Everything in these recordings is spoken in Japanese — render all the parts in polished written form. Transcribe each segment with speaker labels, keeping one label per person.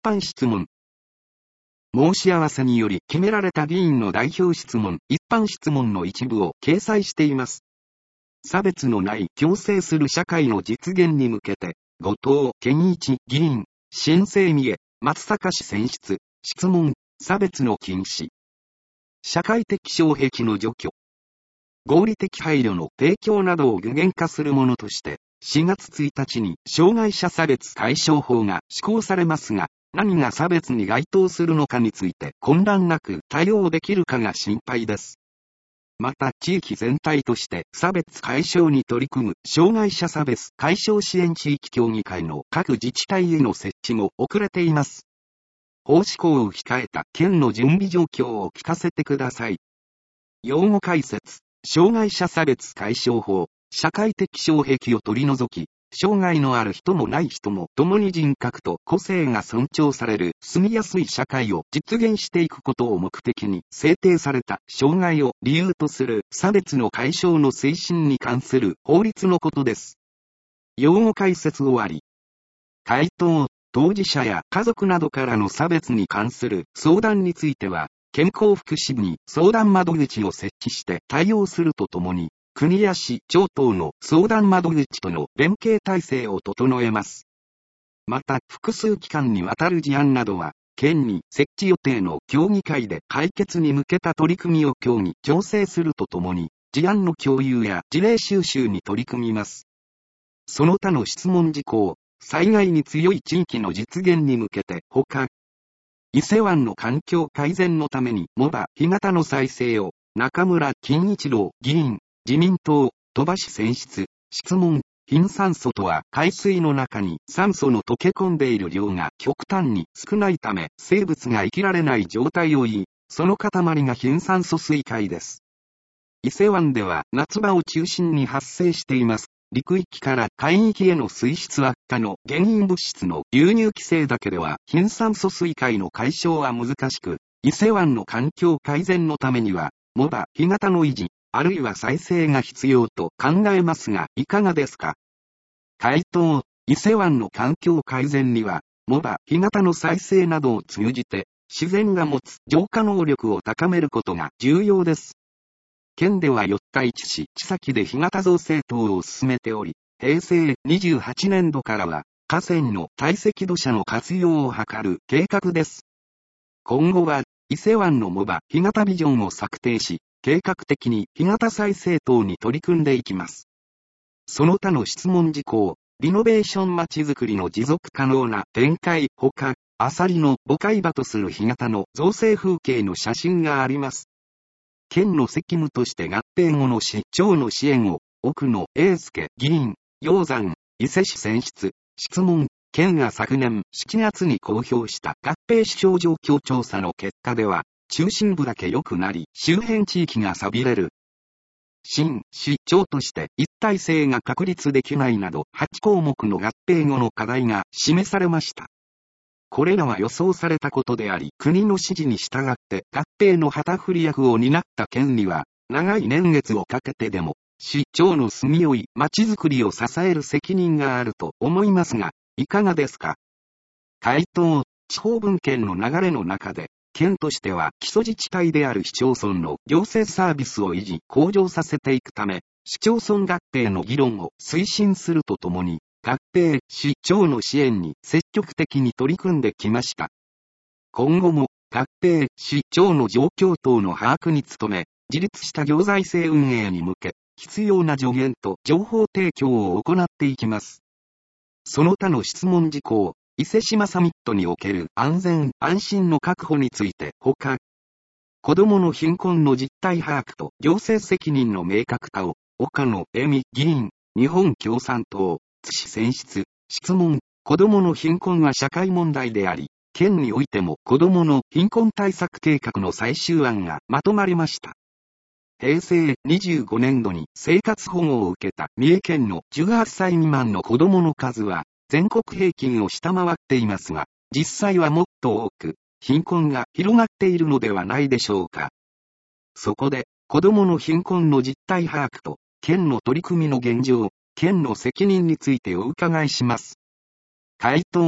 Speaker 1: 般質問。申し合わせにより決められた議員の代表質問、一般質問の一部を掲載しています。差別のない共生する社会の実現に向けて、後藤健一議員、新生三重、松阪市選出、質問、差別の禁止。社会的障壁の除去。合理的配慮の提供などを具現化するものとして、4月1日に障害者差別解消法が施行されますが、何が差別に該当するのかについて混乱なく対応できるかが心配です。また地域全体として差別解消に取り組む障害者差別解消支援地域協議会の各自治体への設置も遅れています。法施行を控えた県の準備状況を聞かせてください。用語解説。障害者差別解消法、社会的障壁を取り除き、障害のある人もない人も共に人格と個性が尊重される住みやすい社会を実現していくことを目的に制定された障害を理由とする差別の解消の推進に関する法律のことです。用語解説終わり。回答、当事者や家族などからの差別に関する相談については、健康福祉部に相談窓口を設置して対応するとともに、国や市、町等の相談窓口との連携体制を整えます。また、複数期間にわたる事案などは、県に設置予定の協議会で解決に向けた取り組みを協議、調整するとともに、事案の共有や事例収集に取り組みます。その他の質問事項、災害に強い地域の実現に向けて、伊勢湾の環境改善のために藻場干潟の再生を中村金一郎議員、自民党、鳥羽市選出、質問、貧酸素とは海水の中に酸素の溶け込んでいる量が極端に少ないため生物が生きられない状態を言い、その塊が貧酸素水塊です。伊勢湾では夏場を中心に発生しています。陸域から海域への水質悪化の原因物質の流入規制だけでは貧酸素水塊の解消は難しく、伊勢湾の環境改善のためには、藻場干潟の維持、あるいは再生が必要と考えますが、いかがですか？回答、伊勢湾の環境改善には、藻場干潟の再生などを通じて、自然が持つ浄化能力を高めることが重要です。県では四日市市千崎で干潟造成等を進めており、平成28年度からは河川の堆積土砂の活用を図る計画です。今後は伊勢湾の藻場干潟ビジョンを策定し、計画的に干潟再生等に取り組んでいきます。その他の質問事項、リノベーションまちづくりの持続可能な展開ほか、アサリの母海場とする干潟の造成風景の写真があります。県の責務として合併後の市長の支援を、奥野英介議員、鷹山、伊勢市選出、質問、県が昨年7月に公表した合併市場状況調査の結果では、中心部だけ良くなり、周辺地域が錆びれる。新市長として一体性が確立できないなど8項目の合併後の課題が示されました。これらは予想されたことであり、国の指示に従って合併の旗振り役を担った県には、長い年月をかけてでも、市長の住みよい町づくりを支える責任があると思いますが、いかがですか？回答、地方分権の流れの中で、県としては基礎自治体である市町村の行政サービスを維持、向上させていくため、市町村合併の議論を推進するとともに、合併、市長の支援に積極的に取り組んできました。今後も、合併、市長の状況等の把握に努め、自立した行財政運営に向け、必要な助言と情報提供を行っていきます。その他の質問事項、伊勢志摩サミットにおける安全・安心の確保について他、子どもの貧困の実態把握と行政責任の明確化を、岡野恵美議員、日本共産党、津市選出、質問、子どもの貧困は社会問題であり、県においても子どもの貧困対策計画の最終案がまとまりました。平成25年度に生活保護を受けた三重県の18歳未満の子どもの数は全国平均を下回っていますが、実際はもっと多く、貧困が広がっているのではないでしょうか。そこで、子どもの貧困の実態把握と、県の取り組みの現状、県の責任についてお伺いします。回答、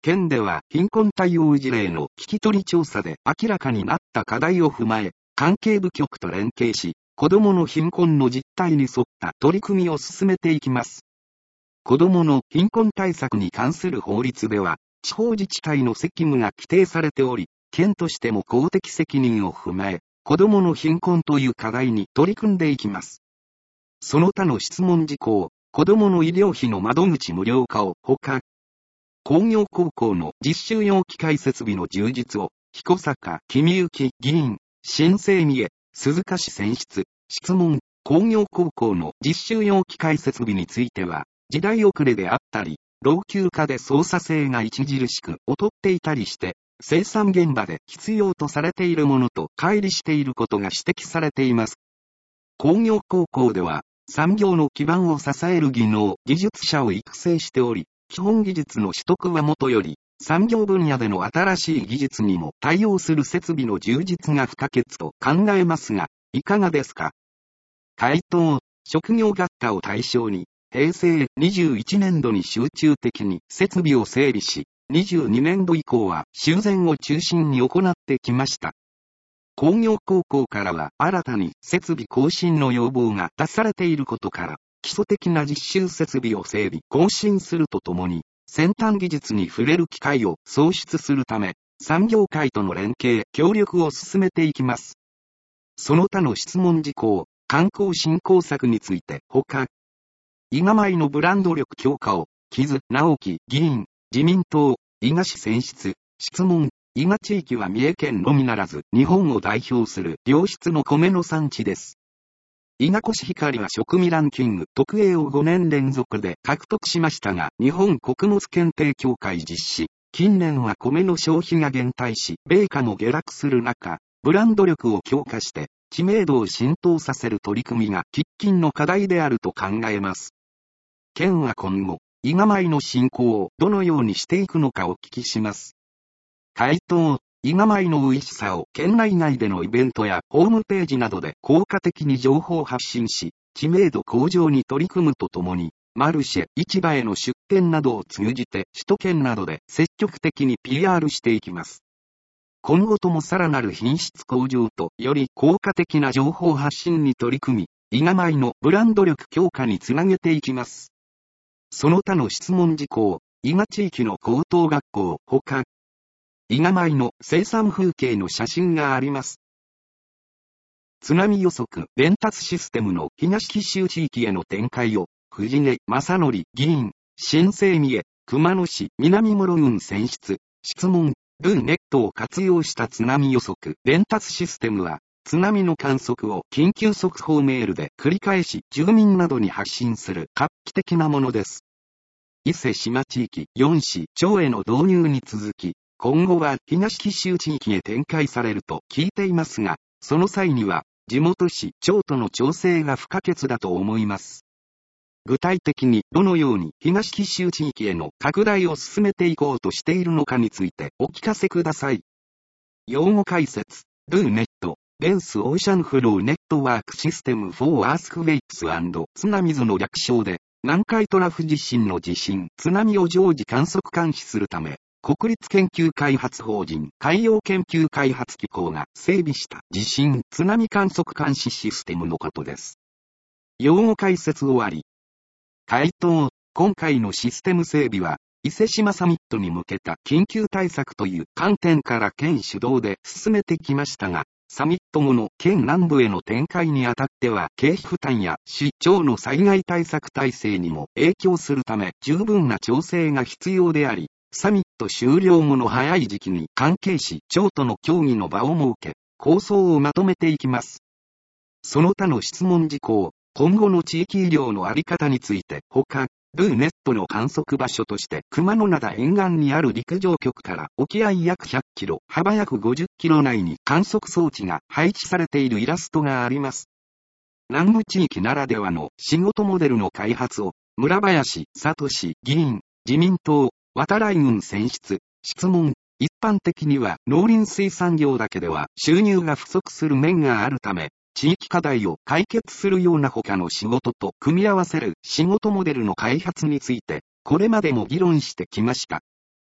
Speaker 1: 県では貧困対応事例の聞き取り調査で明らかになった課題を踏まえ、関係部局と連携し、子どもの貧困の実態に沿った取り組みを進めていきます。子どもの貧困対策に関する法律では、地方自治体の責務が規定されており、県としても公的責任を踏まえ、子どもの貧困という課題に取り組んでいきます。その他の質問事項、子どもの医療費の窓口無料化を他、工業高校の実習用機械設備の充実を、彦坂君幸議員、新生三重、鈴鹿市選出、質問、工業高校の実習用機械設備については、時代遅れであったり、老朽化で操作性が著しく劣っていたりして、生産現場で必要とされているものと乖離していることが指摘されています。工業高校では、産業の基盤を支える技能、技術者を育成しており、基本技術の取得はもとより、産業分野での新しい技術にも対応する設備の充実が不可欠と考えますが、いかがですか？回答、職業学科を対象に、平成21年度に集中的に設備を整備し、22年度以降は修繕を中心に行ってきました。工業高校からは新たに設備更新の要望が出されていることから、基礎的な実習設備を整備更新するとともに、先端技術に触れる機会を創出するため、産業界との連携、協力を進めていきます。その他の質問事項、観光振興策について他、伊賀米のブランド力強化を、木津直樹議員、自民党、伊賀市選出、質問、伊賀地域は三重県のみならず、日本を代表する良質の米の産地です。伊賀コシヒカリは食味ランキング特 A を5年連続で獲得しましたが、日本穀物検定協会実施、近年は米の消費が減退し、米価も下落する中、ブランド力を強化して、知名度を浸透させる取り組みが喫緊の課題であると考えます。県は今後、伊賀米の振興をどのようにしていくのかお聞きします。回答、伊賀米の美味しさを県内外でのイベントやホームページなどで効果的に情報発信し、知名度向上に取り組むとともに、マルシェ、市場への出店などを通じて首都圏などで積極的に PR していきます。今後ともさらなる品質向上とより効果的な情報発信に取り組み、伊賀米のブランド力強化につなげていきます。その他の質問事項、伊賀地域の高等学校他、伊賀米の生産風景の写真があります。津波予測伝達システムの東紀州地域への展開を、藤根正則議員、新生三重、熊野市南諸郡選出、質問、ルーネットを活用した津波予測伝達システムは、津波の観測を緊急速報メールで繰り返し住民などに発信する画期的なものです。伊勢志摩地域4市町への導入に続き、今後は東紀州地域へ展開されると聞いていますが、その際には地元市町との調整が不可欠だと思います。具体的にどのように東紀州地域への拡大を進めていこうとしているのかについてお聞かせください。用語解説、ルーネット。レンスオーシャンフローネットワークシステム for Earthquakes and 津波図の略称で、南海トラフ地震の地震、津波を常時観測監視するため、国立研究開発法人海洋研究開発機構が整備した地震津波観測監視システムのことです。用語解説終わり。回答、今回のシステム整備は、伊勢志摩サミットに向けた緊急対策という観点から県主導で進めてきましたが、サミット後の県南部への展開にあたっては経費負担や市町の災害対策体制にも影響するため十分な調整が必要であり、サミット終了後の早い時期に関係市町との協議の場を設け、構想をまとめていきます。その他の質問事項、今後の地域医療のあり方について他、ルーネットの観測場所として熊野灘沿岸にある陸上局から沖合約100キロ、幅約50キロ内に観測装置が配置されているイラストがあります。南部地域ならではの仕事モデルの開発を村林聡議員、自民党、渡来郡選出、質問。一般的には農林水産業だけでは収入が不足する面があるため、地域課題を解決するような他の仕事と組み合わせる仕事モデルの開発について、これまでも議論してきました。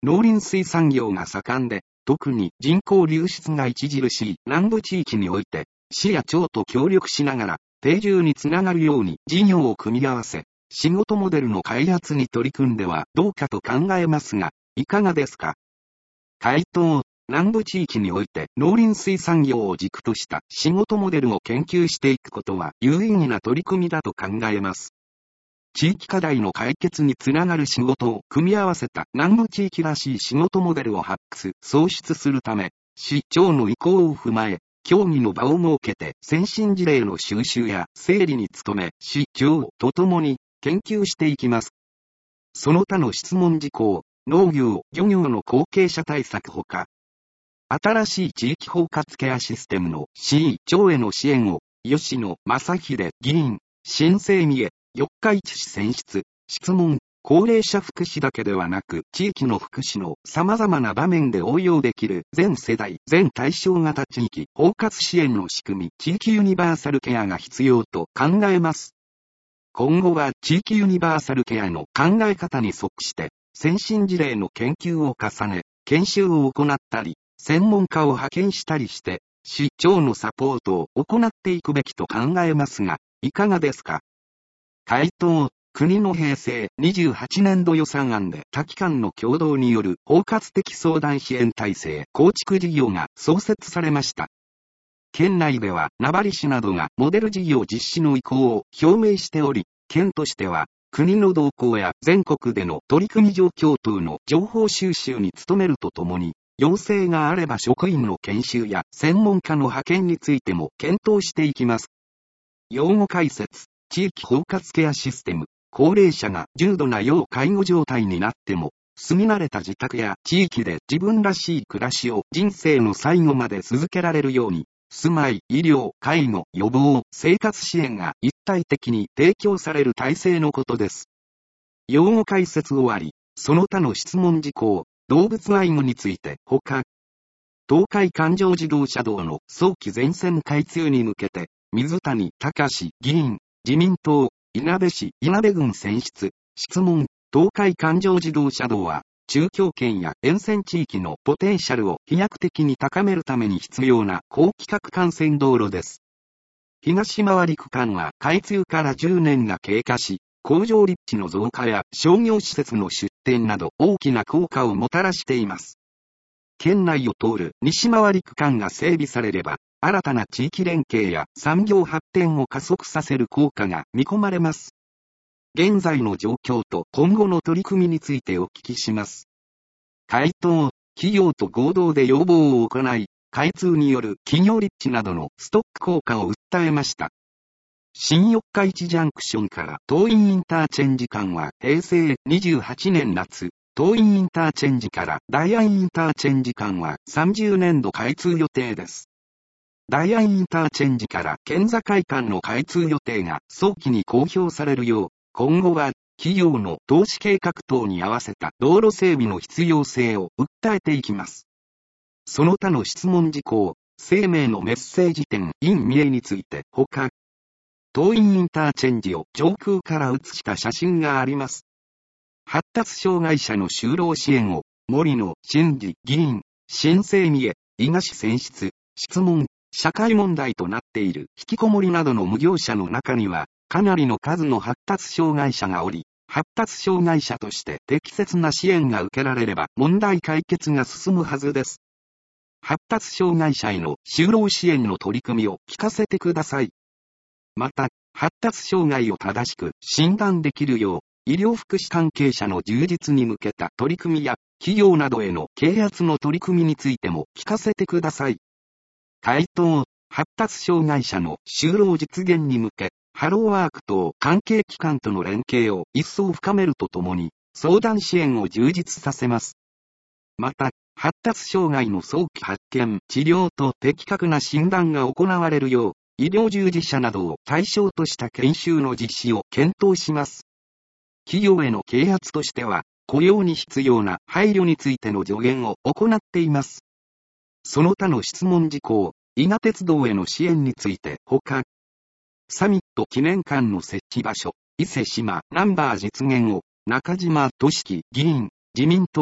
Speaker 1: 農林水産業が盛んで、特に人口流出が著しい南部地域において、市や町と協力しながら、定住につながるように事業を組み合わせ、仕事モデルの開発に取り組んではどうかと考えますが、いかがですか？回答。南部地域において農林水産業を軸とした仕事モデルを研究していくことは有意義な取り組みだと考えます。地域課題の解決につながる仕事を組み合わせた南部地域らしい仕事モデルを発掘・創出するため、市長の意向を踏まえ、協議の場を設けて先進事例の収集や整理に努め、市長とともに研究していきます。その他の質問事項、農業・漁業の後継者対策ほか、新しい地域包括ケアシステムの市長への支援を、吉野正秀議員、新生三重、四日市市選出、質問、高齢者福祉だけではなく、地域の福祉の様々な場面で応用できる全世代、全対象型地域包括支援の仕組み、地域ユニバーサルケアが必要と考えます。今後は地域ユニバーサルケアの考え方に即して、先進事例の研究を重ね、研修を行ったり、専門家を派遣したりして、市長のサポートを行っていくべきと考えますが、いかがですか？回答。国の平成28年度予算案で多機関の共同による包括的相談支援体制構築事業が創設されました。県内では名張市などがモデル事業実施の意向を表明しており、県としては国の動向や全国での取り組み状況等の情報収集に努めるとともに、要請があれば職員の研修や専門家の派遣についても検討していきます。用語解説。地域包括ケアシステム。高齢者が重度な要介護状態になっても、住み慣れた自宅や地域で自分らしい暮らしを人生の最後まで続けられるように、住まい、医療、介護、予防、生活支援が一体的に提供される体制のことです。用語解説終わり、その他の質問事項、動物愛護について他、東海環状自動車道の早期全線開通に向けて、水谷隆議員、自民党、いなべ市、いなべ郡選出、質問、東海環状自動車道は、中京圏や沿線地域のポテンシャルを飛躍的に高めるために必要な高規格幹線道路です。東回り区間は開通から10年が経過し、工場立地の増加や商業施設の出展など大きな効果をもたらしています。県内を通る西回り区間が整備されれば、新たな地域連携や産業発展を加速させる効果が見込まれます。現在の状況と今後の取り組みについてお聞きします。回答。企業と合同で要望を行い、開通による企業立地などのストック効果を訴えました。新四日市ジャンクションから東院インターチェンジ間は平成28年夏、東院インターチェンジから大安インターチェンジ間は30年度開通予定です。大安インターチェンジから県境間の開通予定が早期に公表されるよう、今後は企業の投資計画等に合わせた道路整備の必要性を訴えていきます。その他の質問事項、生命のメッセージ展 in 三重について他、東院インターチェンジを上空から写した写真があります。発達障害者の就労支援を森野真二議員、新生三重、伊賀市選出、質問、社会問題となっている引きこもりなどの無業者の中には、かなりの数の発達障害者がおり、発達障害者として適切な支援が受けられれば問題解決が進むはずです。発達障害者への就労支援の取り組みを聞かせてください。また、発達障害を正しく診断できるよう、医療福祉関係者の充実に向けた取り組みや、企業などへの啓発の取り組みについても聞かせてください。回答。発達障害者の就労実現に向け、ハローワーク等関係機関との連携を一層深めるとともに、相談支援を充実させます。また、発達障害の早期発見、治療と的確な診断が行われるよう、医療従事者などを対象とした研修の実施を検討します。企業への啓発としては、雇用に必要な配慮についての助言を行っています。その他の質問事項、伊賀鉄道への支援について他、サミット記念館の設置場所、伊勢志摩ナンバー実現を中島俊樹議員、自民党、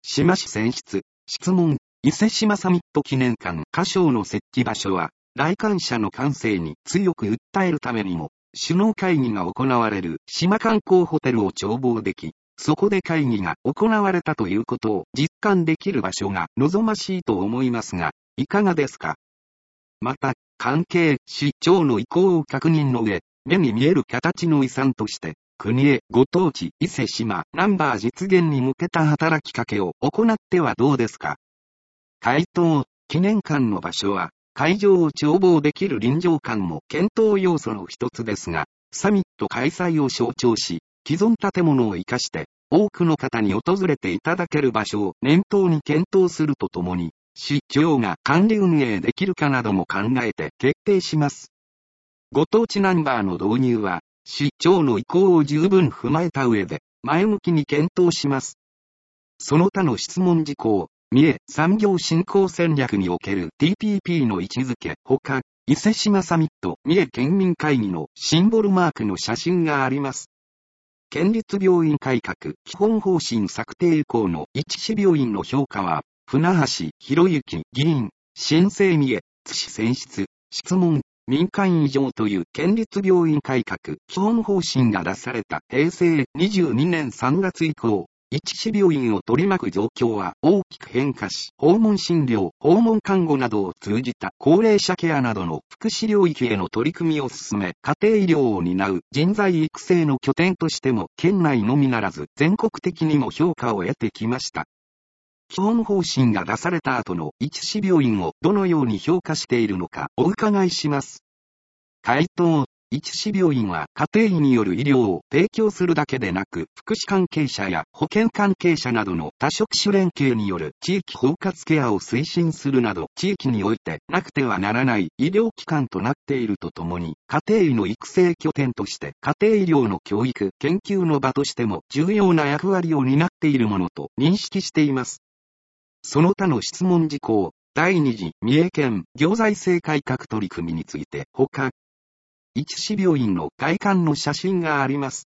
Speaker 1: 島市選出、質問、伊勢志摩サミット記念館歌唱の設置場所は、来館者の感性に強く訴えるためにも、首脳会議が行われる島観光ホテルを眺望でき、そこで会議が行われたということを実感できる場所が望ましいと思いますが、いかがですか？また、関係市長の意向を確認の上、目に見える形の遺産として、国へご当地伊勢志摩ナンバー実現に向けた働きかけを行ってはどうですか？回答、記念館の場所は、会場を眺望できる臨場感も検討要素の一つですが、サミット開催を象徴し、既存建物を生かして、多くの方に訪れていただける場所を念頭に検討するとともに、市長が管理運営できるかなども考えて決定します。ご当地ナンバーの導入は、市長の意向を十分踏まえた上で、前向きに検討します。その他の質問事項、三重産業振興戦略における TPP の位置づけほか、伊勢志摩サミット三重県民会議のシンボルマークの写真があります。県立病院改革基本方針策定以降の一市病院の評価は、船橋博之議員、新生三重津市選出、質問、民間移譲という県立病院改革基本方針が出された平成22年3月以降、一市病院を取り巻く状況は大きく変化し、訪問診療、訪問看護などを通じた高齢者ケアなどの福祉領域への取り組みを進め、家庭医療を担う人材育成の拠点としても県内のみならず全国的にも評価を得てきました。基本方針が出された後の一市病院をどのように評価しているのかお伺いします。回答。一市病院は家庭医による医療を提供するだけでなく、福祉関係者や保健関係者などの多職種連携による地域包括ケアを推進するなど、地域においてなくてはならない医療機関となっているとともに、家庭医の育成拠点として家庭医療の教育・研究の場としても重要な役割を担っているものと認識しています。その他の質問事項、第2次三重県行財政改革取り組みについて他、一市病院の外観の写真があります。